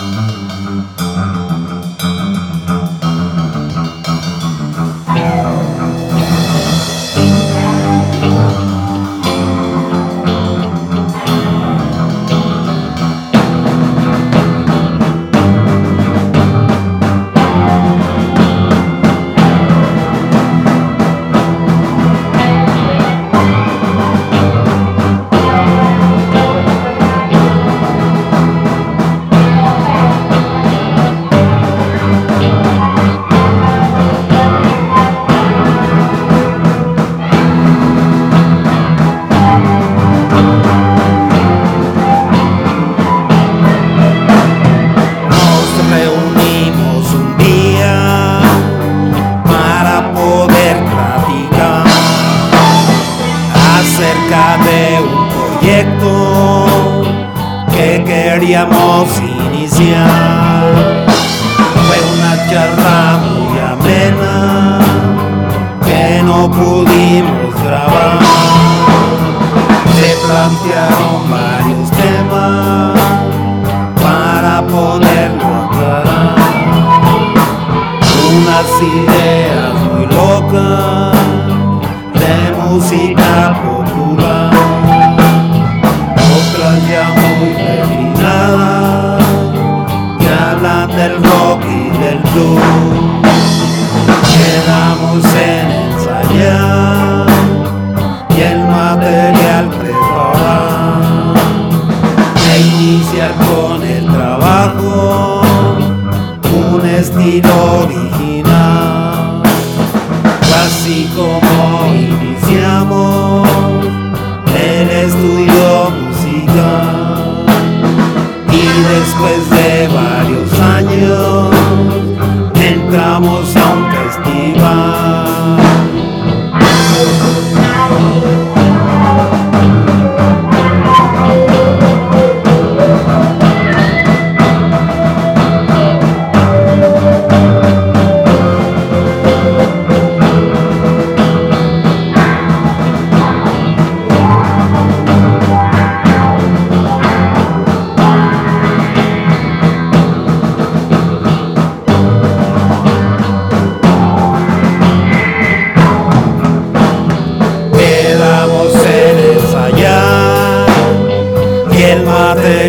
Acerca de un proyecto que queríamos iniciar. Fue una charla muy amena que no pudimos grabar. Se plantearon varios temas para poderlo aclarar. Unas ideas muy locas de música popular, otras ya muy refinadas que hablan del rock y del blues. Quedamos en ensayar y el material preparar, e iniciar con el trabajo un estilo original, así como iniciamos el estudio musical. Y después de varios años entramos a un festival. El material